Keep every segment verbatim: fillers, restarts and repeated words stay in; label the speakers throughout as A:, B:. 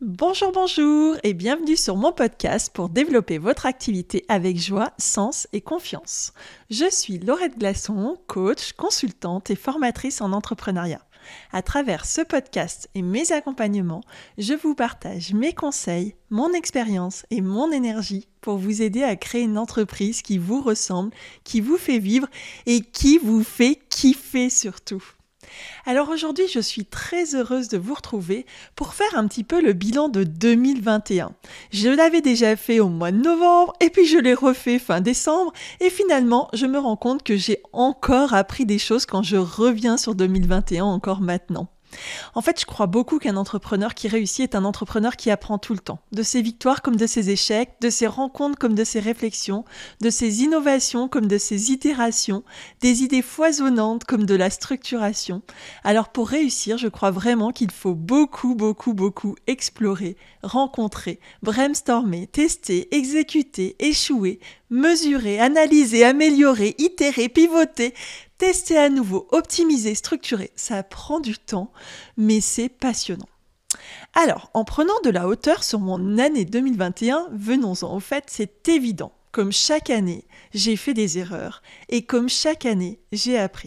A: Bonjour, bonjour et bienvenue sur mon podcast pour développer votre activité avec joie, sens et confiance. Je suis Laurette Glaçon, coach, consultante et formatrice en entrepreneuriat. À travers ce podcast et mes accompagnements, je vous partage mes conseils, mon expérience et mon énergie pour vous aider à créer une entreprise qui vous ressemble, qui vous fait vivre et qui vous fait kiffer surtout. Alors aujourd'hui, je suis très heureuse de vous retrouver pour faire un petit peu le bilan de deux mille vingt et un. Je l'avais déjà fait au mois de novembre et puis je l'ai refait fin décembre et finalement, je me rends compte que j'ai encore appris des choses quand je reviens sur deux mille vingt et un encore maintenant. En fait, je crois beaucoup qu'un entrepreneur qui réussit est un entrepreneur qui apprend tout le temps, de ses victoires comme de ses échecs, de ses rencontres comme de ses réflexions, de ses innovations comme de ses itérations, des idées foisonnantes comme de la structuration. Alors pour réussir, je crois vraiment qu'il faut beaucoup, beaucoup, beaucoup explorer, rencontrer, brainstormer, tester, exécuter, échouer, mesurer, analyser, améliorer, itérer, pivoter, tester à nouveau, optimiser, structurer. Ça prend du temps, mais c'est passionnant. Alors, en prenant de la hauteur sur mon année deux mille vingt et un, venons-en au fait, c'est évident. Comme chaque année, j'ai fait des erreurs et comme chaque année, j'ai appris.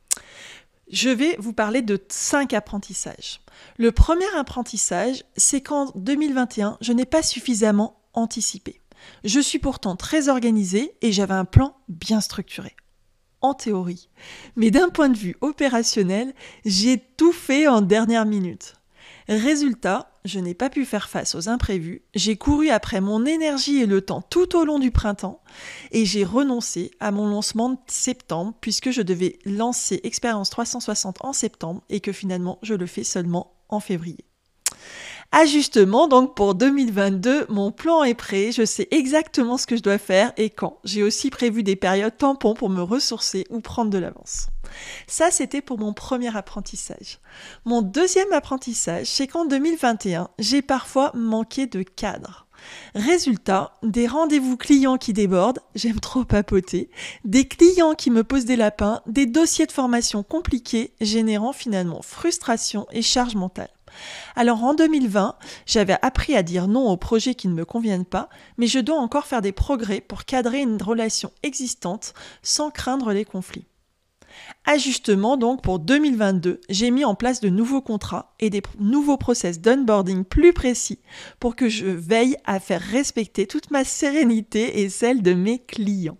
A: Je vais vous parler de cinq apprentissages. Le premier apprentissage, c'est qu'en deux mille vingt et un, je n'ai pas suffisamment anticipé. Je suis pourtant très organisée et j'avais un plan bien structuré. En théorie. Mais d'un point de vue opérationnel, j'ai tout fait en dernière minute. Résultat, je n'ai pas pu faire face aux imprévus, j'ai couru après mon énergie et le temps tout au long du printemps et j'ai renoncé à mon lancement de septembre puisque je devais lancer Expérience trois cent soixante en septembre et que finalement je le fais seulement en février. Ajustement, donc pour deux mille vingt-deux, mon plan est prêt, je sais exactement ce que je dois faire et quand. J'ai aussi prévu des périodes tampons pour me ressourcer ou prendre de l'avance. Ça, c'était pour mon premier apprentissage. Mon deuxième apprentissage, c'est qu'en deux mille vingt et un, j'ai parfois manqué de cadre. Résultat, des rendez-vous clients qui débordent, j'aime trop papoter, des clients qui me posent des lapins, des dossiers de formation compliqués, générant finalement frustration et charge mentale. Alors en deux mille vingt, j'avais appris à dire non aux projets qui ne me conviennent pas, mais je dois encore faire des progrès pour cadrer une relation existante sans craindre les conflits. Ajustement donc pour deux mille vingt-deux, j'ai mis en place de nouveaux contrats et des nouveaux process d'onboarding plus précis pour que je veille à faire respecter toute ma sérénité et celle de mes clients.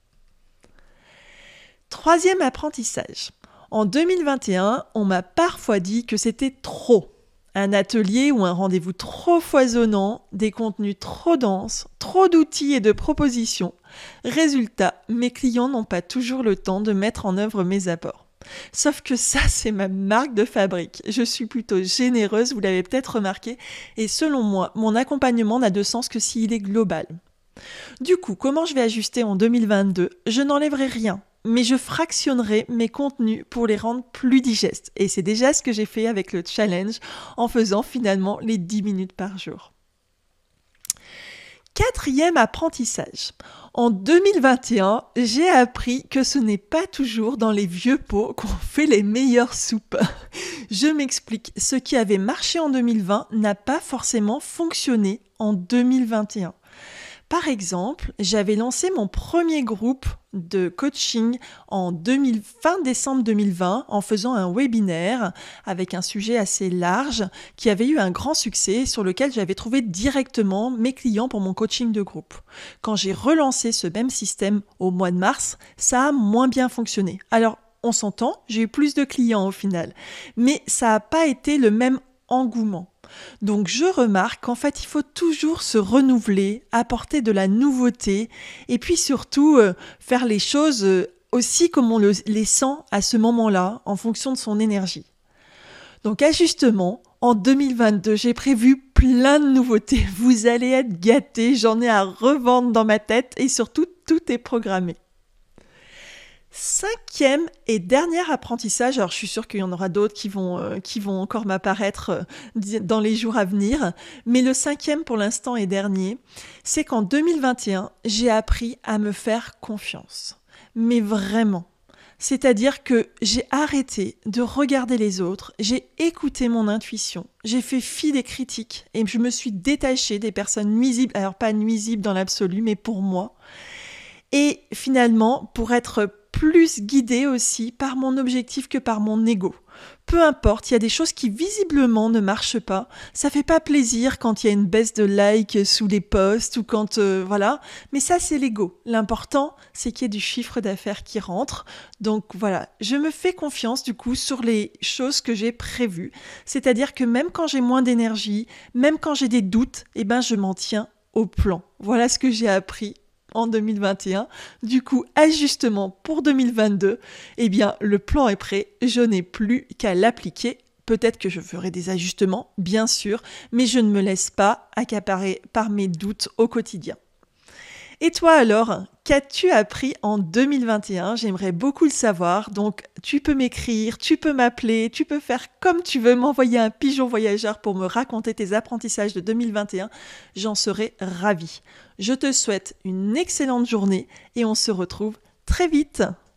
A: Troisième apprentissage. En deux mille vingt et un, on m'a parfois dit que c'était trop. Un atelier ou un rendez-vous trop foisonnant, des contenus trop denses, trop d'outils et de propositions. Résultat, mes clients n'ont pas toujours le temps de mettre en œuvre mes apports. Sauf que ça, c'est ma marque de fabrique. Je suis plutôt généreuse, vous l'avez peut-être remarqué, et selon moi, mon accompagnement n'a de sens que s'il est global. Du coup, comment je vais ajuster en deux mille vingt-deux ? Je n'enlèverai rien. Mais je fractionnerai mes contenus pour les rendre plus digestes. Et c'est déjà ce que j'ai fait avec le challenge en faisant finalement les dix minutes par jour. Quatrième apprentissage. En deux mille vingt et un, j'ai appris que ce n'est pas toujours dans les vieux pots qu'on fait les meilleures soupes. Je m'explique, ce qui avait marché en deux mille vingt n'a pas forcément fonctionné en deux mille vingt et un. Par exemple, j'avais lancé mon premier groupe de coaching en deux mille, fin décembre deux mille vingt en faisant un webinaire avec un sujet assez large qui avait eu un grand succès sur lequel j'avais trouvé directement mes clients pour mon coaching de groupe. Quand j'ai relancé ce même système au mois de mars, ça a moins bien fonctionné. Alors, on s'entend, j'ai eu plus de clients au final, mais ça n'a pas été le même engouement. Donc je remarque qu'en fait il faut toujours se renouveler, apporter de la nouveauté et puis surtout euh, faire les choses euh, aussi comme on le, les sent à ce moment-là en fonction de son énergie. Donc ajustement, en deux mille vingt-deux, j'ai prévu plein de nouveautés. Vous allez être gâtés, j'en ai à revendre dans ma tête et surtout tout est programmé. Cinquième et dernier apprentissage, alors je suis sûre qu'il y en aura d'autres qui vont, euh, qui vont encore m'apparaître euh, dans les jours à venir, mais le cinquième pour l'instant et dernier, c'est qu'en deux mille vingt et un, j'ai appris à me faire confiance. Mais vraiment, C'est-à-dire que j'ai arrêté de regarder les autres, j'ai écouté mon intuition, j'ai fait fi des critiques et je me suis détachée des personnes nuisibles, alors pas nuisibles dans l'absolu, mais pour moi. Et finalement, pour être plus guidée aussi par mon objectif que par mon ego. Peu importe, il y a des choses qui visiblement ne marchent pas. Ça fait pas plaisir quand il y a une baisse de likes sous les posts ou quand euh, voilà. Mais ça, c'est l'ego. L'important, c'est qu'il y ait du chiffre d'affaires qui rentre. Donc voilà, je me fais confiance du coup sur les choses que j'ai prévues. C'est-à-dire que même quand j'ai moins d'énergie, même quand j'ai des doutes, eh ben je m'en tiens au plan. Voilà ce que j'ai appris en deux mille vingt et un. Du coup, ajustement pour deux mille vingt-deux, eh bien, le plan est prêt, je n'ai plus qu'à l'appliquer. Peut-être que je ferai des ajustements, bien sûr, mais je ne me laisse pas accaparer par mes doutes au quotidien. Et toi alors, qu'as-tu appris en deux mille vingt et un? J'aimerais beaucoup le savoir, donc tu peux m'écrire, tu peux m'appeler, tu peux faire comme tu veux, m'envoyer un pigeon voyageur pour me raconter tes apprentissages de deux mille vingt et un, j'en serai ravie. Je te souhaite une excellente journée et on se retrouve très vite.